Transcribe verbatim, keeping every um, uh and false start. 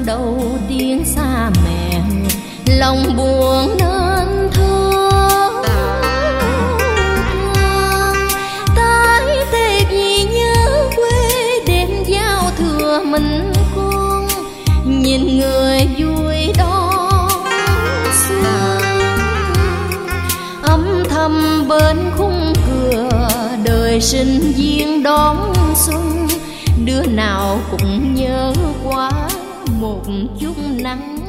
đầu tiên xa mẹ, lòng buồn nên thương. Tái tê vì nhớ quê đêm giao thừa mình con, nhìn người vui đón xuân. Âm thầm bên khung cửa đời sinh viên đón xuân, đứa nào cũng nhớ quá một chút nắng